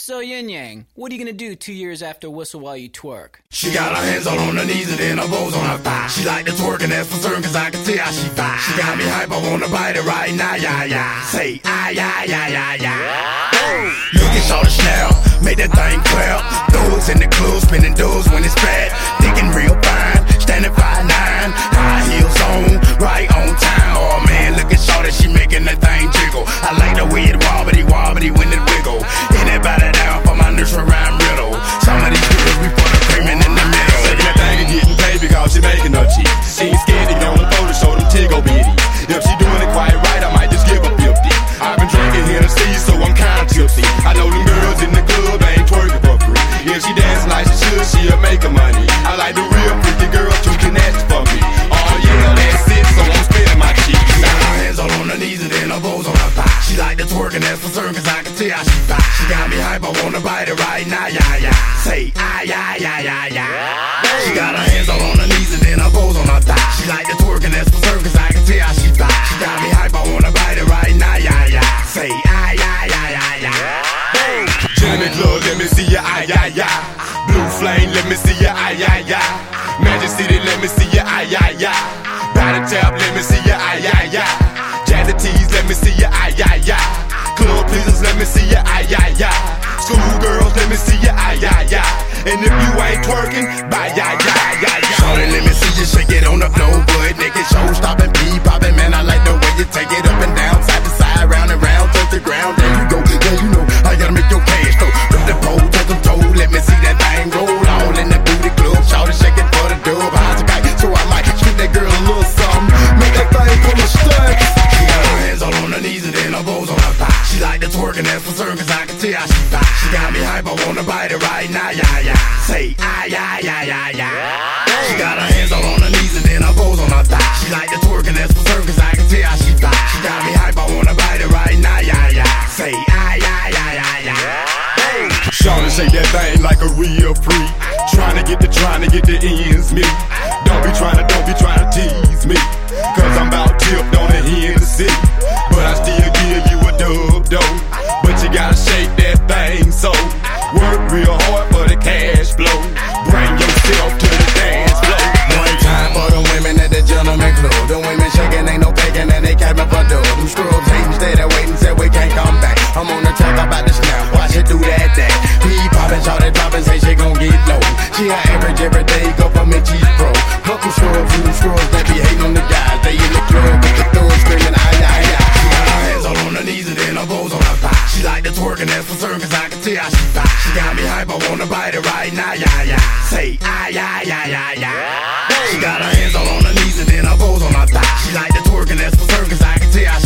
So Yin Yang, what are you gonna do 2 years after Whistle While You Twerk? She got her hands all on her knees and then her bows on her thigh. She like to twerk and that's for certain cause I can tell she fine. She got me hype, I wanna bite it right now, yeah, yeah. Say, ah, yeah, yeah, yeah, yeah. Look at Shawty Chanel, make that thing clap. Those in the club, spinning those when it's fat. Thinking real fine, standing 5'9", high heels on, right on time. Oh man, look at Shawty, she making that thing jiggle. I like the way it wobbly when it wiggle. Anybody down for my nursery rhyme riddle? Some of these girls we put a creaming in the middle. Shaking that thing and getting paid because she making her cheese. She ain't scared to get on the photo, show them tiggle bitty. If she doing it quite right, I might just give her 50. I've been drinking Hennessy, so I'm kinda tipsy. I know them girls in the club ain't twerking for free. If she dancing like she should, she'll make her money. I like the real pretty girls who can ask for me. Oh yeah, that's it, so I'm spending my cheese. She got her hands all on her knees and then her bows on her thigh. She like to twerk and that's for certain cause I can tell she fine. She got me hype, I wanna bite it right now, yeah, yeah. Say, ah, yeah, yeah, yeah, yeah. She got her hands all on her knees and then her bows on her thigh. She like to twerk and that's for certain cause I can tell she fine. She got me hype, I wanna bite it right now, yeah, yeah. Say, ah, yeah, yeah, yeah, yeah. Jimmy Club, let me see ya, ah, yeah, yeah. Blue Flame, let me see ya, ah, yeah, yeah. Magic City, let me see ya, ah, yeah, yeah. Powder Tap, let me see ya, ah, yeah, yeah. Jazzy Tees, let me see ya, ah, yeah, yeah. Club Pleasers, let me see ya, ah, yeah, yeah. Schoolgirls, let me see ya, ah, yeah, yeah. And if you ain't twerking, bye, yeah, yeah, yeah, yeah. Shawty, let me see you shake it on the floor, butt naked, show stopping, pee popping, man, I like the way you take it up and down, side to side, round and round, touch the ground, there you go, yeah, you know, I gotta make your cash flow, put the pole, touch them toe, let me see that thing roll, all in the booty club, shawty shake it for the dub, eyes a kite, so I might shoot that girl a little something, make that thing full of stunts. She got her hands all on her knees and then her bows on her thigh. She like to twerk and that's for certain cause I can tell she fine. She got me hype, I wanna bite it right now, yeah, yeah. Say, ah, yeah, yeah, yeah, yeah. She got her hands all on her knees and then her bows on her thigh. She like to twerk and that's for certain cause I can tell she fine. She got me hype, I wanna bite it right now, yeah, yeah. Say, ah, yeah, yeah, yeah, yeah. Shawty shake that thing like a real freak. Trying to get the ends meet. Don't be trying to tease me. Cause I'm about tipped on the Hennessy. But I still give you a dub dough. But you gotta shake that thing so. Work real hard for the cash flow. Bring yourself to the dance floor. One time for the women at the gentleman club. The women shaking, ain't no faking, and they capping for dub. Them scrubs hating, stay there waiting, said we can't come back. I'm on the track about the snap, watch it do that. Pee poppin', shawty droppin', say she gon' get low. She a average every day, go for me cheese bro. Couple scrubs, you scrubs, they be hating on the guys. They in the club with the thugs screaming, ah, yeah, yeah. She got her hands all on her knees and then her bows on her thigh. She like to twerk and that's for certain cause I can tell she fine. She got me hype, I wanna bite it right now, yeah, yeah. Say, ah, yeah, yeah, yeah, yeah. She got her hands all on her knees and then her bows on her thigh. She like to twerk and that's for certain cause I can tell she